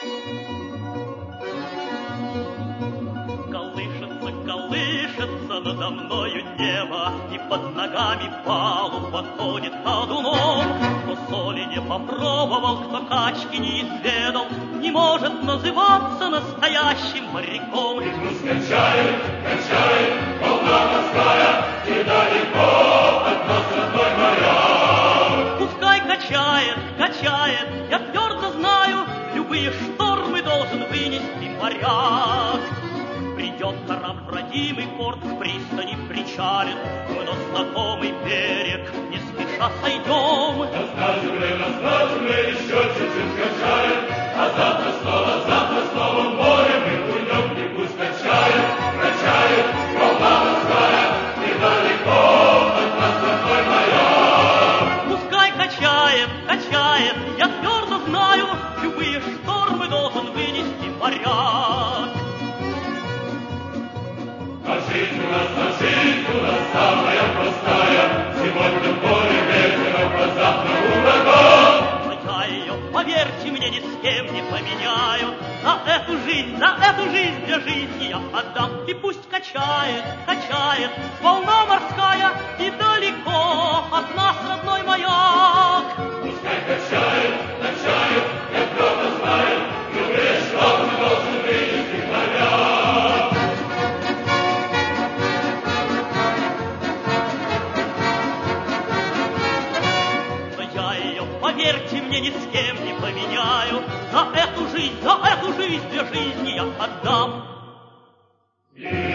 Колышется надо мною небо, и под ногами палуба тонет ходуном. Кто соли не попробовал, кто качки не изведал, не может называться настоящим моряком. И пусть качает, качает волна морская, и далеко от нас родной моряк. Пускай качает, качает, я твердо знаю, любые штормы должен вынести моряк. Придет корабль в родимый порт, в пристани причалит, мы на знакомый берег не спеша сойдем. Нас на земле еще чуть-чуть качает, а завтра снова в море мы уйдем. И пусть качает, качает волна морская, и далеко от нас родной моряк. Пускай качает, качает, я твердо знаю, любые штормы должен вынести моряк. А жизнь у нас самая простая. Сегодня в море ветер, а завтра ураган. Но я ее, поверьте мне, ни с кем не поменяю. За эту жизнь для жизни я отдам. И пусть качает, качает волна морская, и далеко от нас родной маяк. Пускай качает, качает, я твердо знаю, любые штормы должен вынести моряк. Поверьте мне, ни с кем не поменяю. За эту жизнь для жизни я отдам.